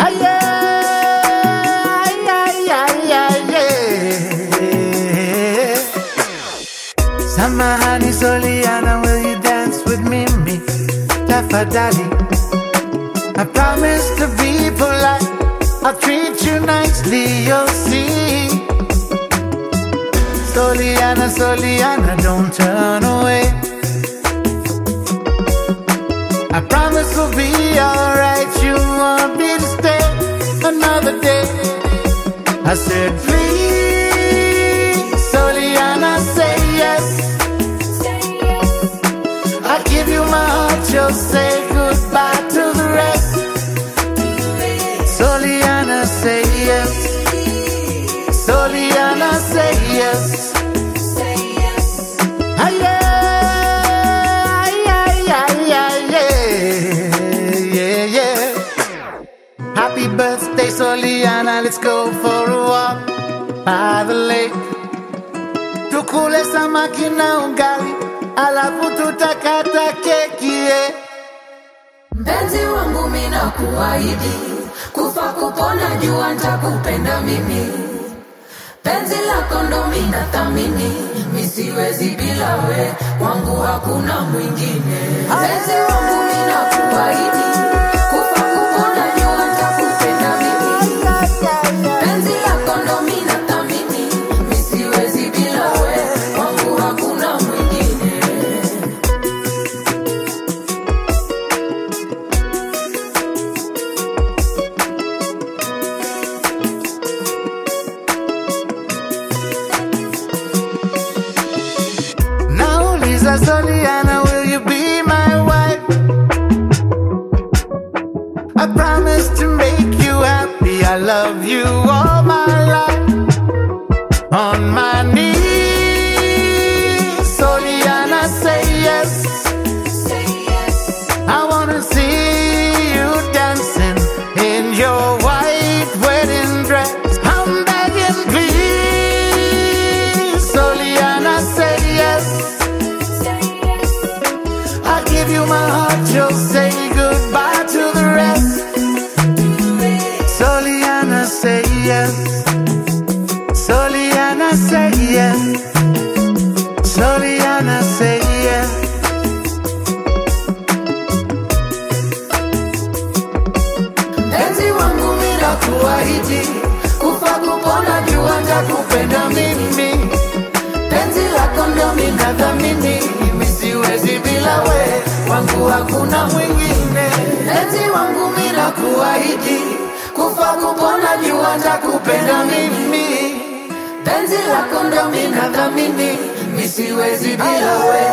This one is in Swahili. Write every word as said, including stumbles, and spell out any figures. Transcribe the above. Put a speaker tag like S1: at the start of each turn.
S1: Ay, ay, ay, ay, ay, yeah. Samahani Soliana, will you dance with me, me? Tafadhali. I promise to be polite, I'll treat you nicely, you'll see. Soliana, Soliana, don't turn away. I promise we'll be alright, you want me to stay another day. I said please, Soliana, say yes. I give you my heart, you'll say goodbye to the rest. Soliana, say yes. Soliana, say yes. Ay, ay, ay, ay, ay, yeah, yeah, yeah. Happy birthday, Soliana, let's go for a walk by the lake. Tukule samaki na ugali, alafu tutakata keki, yeah.
S2: Mpenzi wangu mimi nakuahidi, kufa kupona jua nitakupenda mimi. Penzi lako ndo mimi nathamini, mimi siwezi bila we, wangu hakuna mwingine. Penzi wangu mimi nakuahidi, kufa kupona jua nitakupenda mimi. Penzi lako ndo mimi nathamini, mimi siwezi bila we, wangu hakuna mwingine.
S1: Soliana, will you be my wife? I promise to make you happy. I love you all my life. On my knees, Soliana, say yes. I wanna see you dancing in your white wedding dress. I'm begging, please, Soliana, say yes. Give you my heart, you'll say goodbye to the rest. Soliana, say yes. Soliana, say yes. Soliana, say yes.
S2: Mpenzi wangu mimi nakuahidi, kufa kupona jua nitakupenda mimi. Penzi lako ndo mimi nathamini, mimi siwezi bila we, wangu hakuna mwingine. Penzi wangu mimi nakuahidi, kufa kupona jua nitakupenda mimi. Penzi lako ndo mimi nathamini, mimi siwezi bila we,